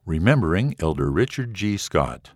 Remembering Elder Richard G. Scott,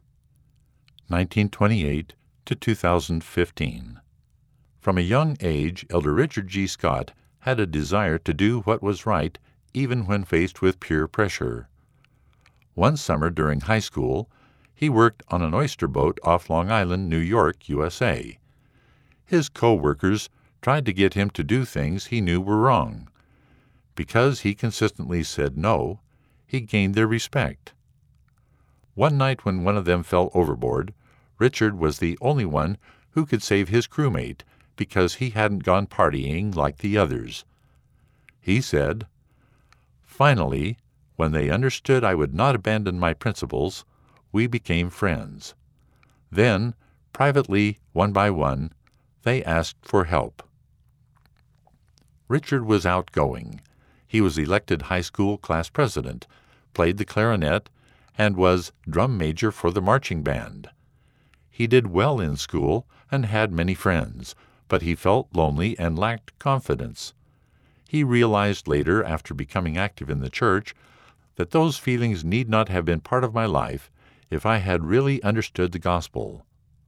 1928 to 2015. From a young age, Elder Richard G. Scott had a desire to do what was right even when faced with peer pressure. One summer during high school, he worked on an oyster boat off Long Island, New York, USA. His co-workers tried to get him to do things he knew were wrong. Because he consistently said no, he gained their respect. One night when one of them fell overboard, Richard was the only one who could save his crewmate because he hadn't gone partying like the others. He said, "Finally, when they understood I would not abandon my principles, we became friends. Then, privately, one by one, they asked for help." Richard was outgoing. He was elected high school class president, played the clarinet, and was drum major for the marching band. He did well in school and had many friends, but he felt lonely and lacked confidence. He realized later, after becoming active in the church, that those feelings need not have been part of my life if I had really understood the gospel.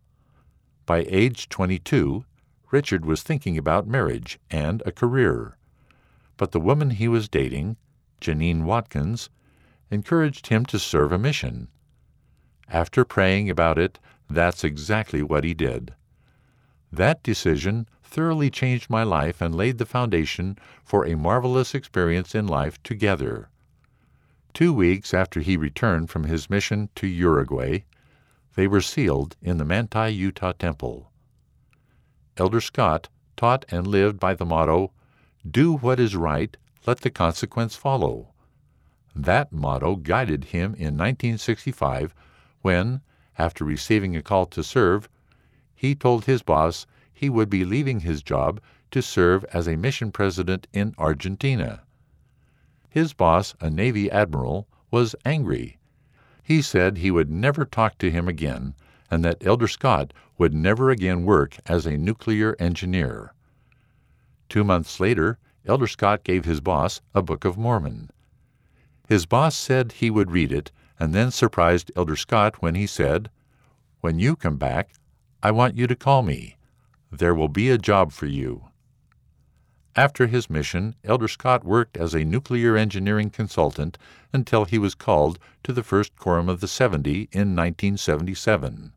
By age 22, Richard was thinking about marriage and a career. But the woman he was dating, Janine Watkins, encouraged him to serve a mission. After praying about it, that's exactly what he did. That decision thoroughly changed my life and laid the foundation for a marvelous experience in life together. 2 weeks after he returned from his mission to Uruguay, they were sealed in the Manti, Utah temple. Elder Scott taught and lived by the motto, "Do what is right, let the consequence follow." That motto guided him in 1965 when, after receiving a call to serve, he told his boss he would be leaving his job to serve as a mission president in Argentina. His boss, a Navy admiral, was angry. He said he would never talk to him again and that Elder Scott would never again work as a nuclear engineer. 2 months later, Elder Scott gave his boss a Book of Mormon. His boss said he would read it and then surprised Elder Scott when he said, "When you come back, I want you to call me. There will be a job for you." After his mission, Elder Scott worked as a nuclear engineering consultant until he was called to the First Quorum of the 70 in 1977.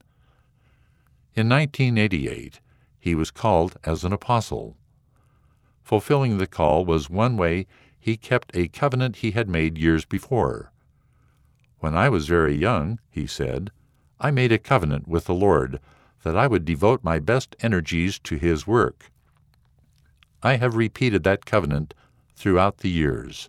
In 1988, he was called as an apostle. Fulfilling the call was one way he kept a covenant he had made years before. "When I was very young," he said, "I made a covenant with the Lord that I would devote my best energies to His work. I have repeated that covenant throughout the years."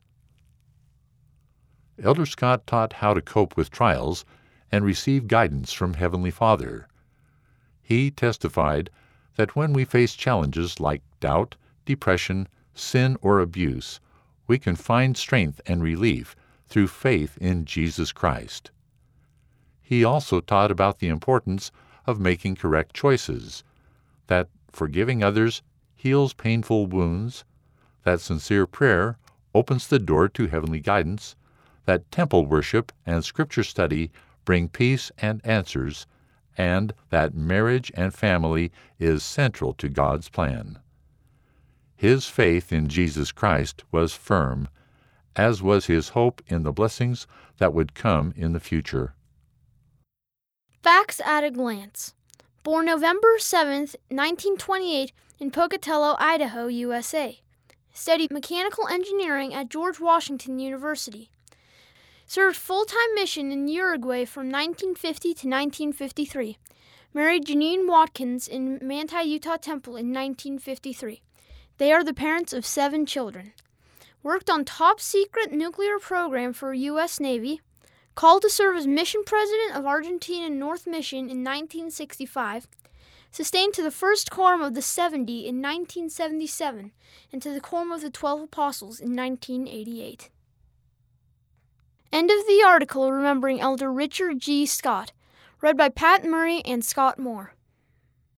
Elder Scott taught how to cope with trials and receive guidance from Heavenly Father. He testified that when we face challenges like doubt, depression, sin, or abuse, we can find strength and relief through faith in Jesus Christ. He also taught about the importance of making correct choices, that forgiving others heals painful wounds, that sincere prayer opens the door to heavenly guidance, that temple worship and scripture study bring peace and answers, and that marriage and family is central to God's plan. His faith in Jesus Christ was firm, as was his hope in the blessings that would come in the future. Facts at a glance. Born November 7, 1928, in Pocatello, Idaho, USA. Studied mechanical engineering at George Washington University. Served full-time mission in Uruguay from 1950 to 1953. Married Janine Watkins in Manti, Utah temple in 1953. They are the parents of 7 children. Worked on top-secret nuclear program for U.S. Navy. Called to serve as mission president of Argentina North Mission in 1965. Sustained to the First Quorum of the 70 in 1977 and to the Quorum of the 12 Apostles in 1988. End of the article remembering Elder Richard G. Scott. Read by Pat Murray and Scott Moore.